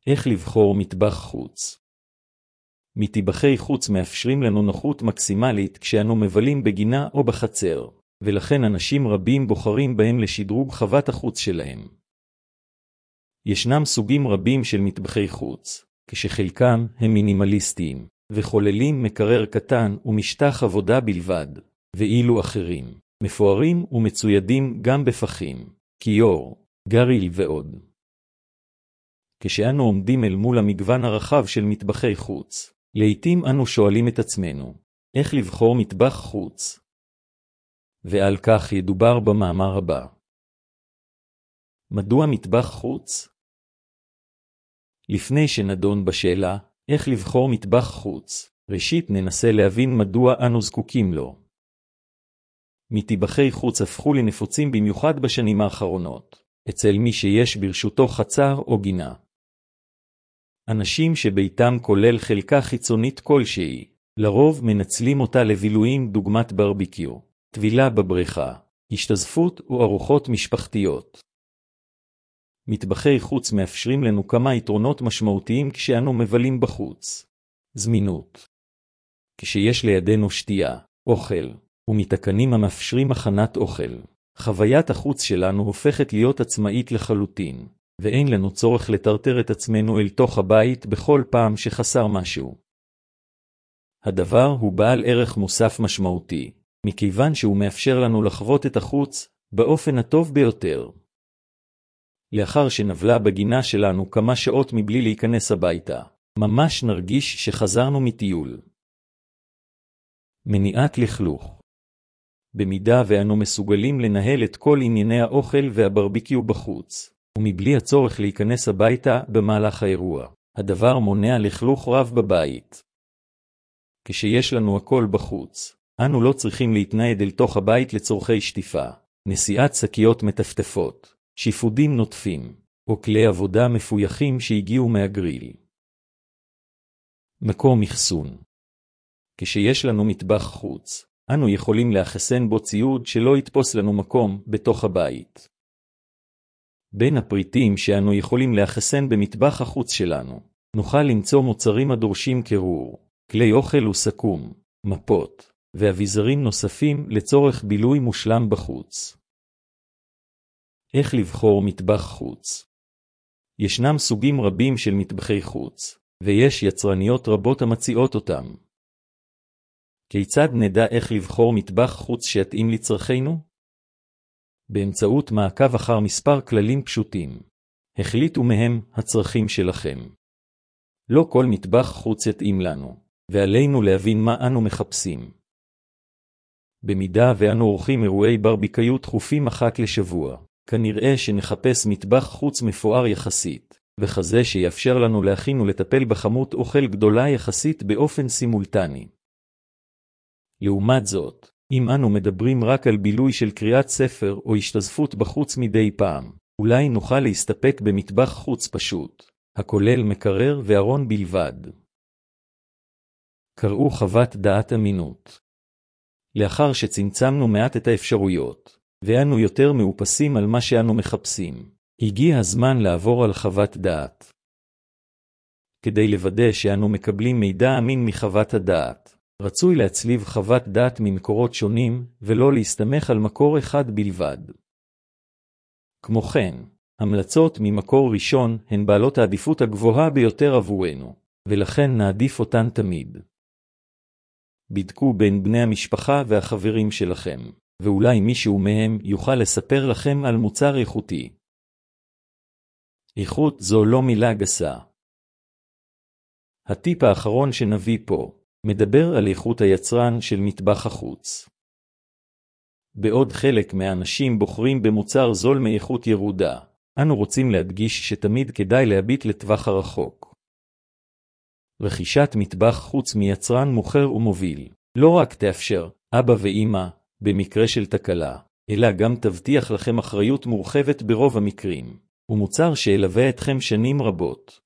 איך לבחור מטבח חוץ? מטבחי חוץ מאפשרים לנו נוחות מקסימלית כשאנו מבלים בגינה או בחצר, ולכן אנשים רבים בוחרים בהם לשדרוג חוות החוץ שלהם. ישנם סוגים רבים של מטבחי חוץ, כשחלקם הם מינימליסטיים, וחוללים מקרר קטן ומשטח עבודה בלבד, ואילו אחרים מפוארים ומצוידים גם בפחים, כיור, גריל ועוד. כשאנו עומדים אל מול המגוון הרחב של מטבחי חוץ, לעתים אנו שואלים את עצמנו, איך לבחור מטבח חוץ? ועל כך ידובר במאמר הבא. מדוע מטבח חוץ? לפני שנדון בשאלה, איך לבחור מטבח חוץ, ראשית ננסה להבין מדוע אנו זקוקים לו. מטבחי חוץ הפכו לנפוצים במיוחד בשנים האחרונות, אצל מי שיש ברשותו חצר או גינה. אנשים שביתם כולל חלקה חיצונית כלשהי, לרוב מנצלים אותה לבילויים דוגמת ברביקיו, טבילה בבריכה, השתזפות או ארוחות משפחתיות. מטבחי חוץ מאפשרים לנו כמה יתרונות משמעותיים כשאנו מבלים בחוץ. זמינות. כשיש לידינו שתייה, אוכל, ומתקנים המאפשרים הכנת אוכל, חוויית החוץ שלנו הופכת להיות עצמאית לחלוטין, ואין לנו צורך לטרטר את עצמנו אל תוך הבית בכל פעם שחסר משהו. הדבר הוא בעל ערך מוסף משמעותי, מכיוון שהוא מאפשר לנו לחוות את החוץ באופן הטוב ביותר. לאחר שנבלה בגינה שלנו כמה שעות מבלי להיכנס הביתה, ממש נרגיש שחזרנו מטיול. מניעת לכלוך. במידה ואנו מסוגלים לנהל את כל ענייני האוכל והברביקיו בחוץ, ומבלי הצורך להיכנס הביתה במהלך האירוע, הדבר מונע לכלוך רב בבית. כשיש לנו הכל בחוץ, אנו לא צריכים להתנייד אל תוך הבית לצורכי שטיפה, נשיאת שקיות מטפטפות, שיפודים נוטפים, או כלי עבודה מפויחים שהגיעו מהגריל. מקום אחסון. כשיש לנו מטבח חוץ, אנו יכולים לאחסן בו ציוד שלא יתפוס לנו מקום בתוך הבית. בין הפריטים שאנו יכולים לאחסן במטבח החוץ שלנו, נוכל למצוא מוצרים הדורשים קירור, כלי אוכל וסכו"ם, מפות, ואביזרים נוספים לצורך בילוי מושלם בחוץ. איך לבחור מטבח חוץ? ישנם סוגים רבים של מטבחי חוץ, ויש יצרניות רבות המציעות אותם. כיצד נדע איך לבחור מטבח חוץ שיתאים לצרכינו? באמצעות מעקב אחר מספר כללים פשוטים. החליטו מהם הצרכים שלכם. לא כל מטבח חוץ יתאים לנו, ועלינו להבין מה אנו מחפשים. במידה ואנו עורכים אירועי ברביקאו תכופים אחת לשבוע, כנראה שנחפש מטבח חוץ מפואר יחסית, וכזה שיאפשר לנו להכין ולטפל בכמות אוכל גדולה יחסית באופן סימולטני. לעומת זאת, אם אנו מדברים רק על בילוי של קריאת ספר או השתזפות בחוץ מדי פעם, אולי נוכל להסתפק במטבח חוץ פשוט, הכולל מקרר וארון בלבד. קראו חוות דעת אמינות. לאחר שצמצמנו מעט את האפשרויות, ואנו יותר מאופסים על מה שאנו מחפשים, הגיע הזמן לעבור על חוות דעת. כדי לוודא שאנו מקבלים מידע אמין מחוות הדעת, רצוי להצליב חוות דעת ממקורות שונים, ולא להסתמך על מקור אחד בלבד. כמו כן, המלצות ממקור ראשון הן בעלות העדיפות הגבוהה ביותר עבורנו, ולכן נעדיף אותן תמיד. בדקו בין בני המשפחה והחברים שלכם, ואולי מישהו מהם יוכל לספר לכם על מוצר איכותי. איכות זו לא מילה גסה. הטיפ האחרון שנביא פה, מדבר על איכות היצרן של מטבח החוץ. בעוד חלק מהאנשים בוחרים במוצר זול מאיכות ירודה, אנו רוצים להדגיש שתמיד כדאי להביט לטווח הרחוק. רכישת מטבח חוץ מיצרן מוכר ומוביל, לא רק תאפשר אבא ואמא במקרה של תקלה, אלא גם תבטיח לכם אחריות מורחבת ברוב המקרים, ומוצר שילווה אתכם שנים רבות.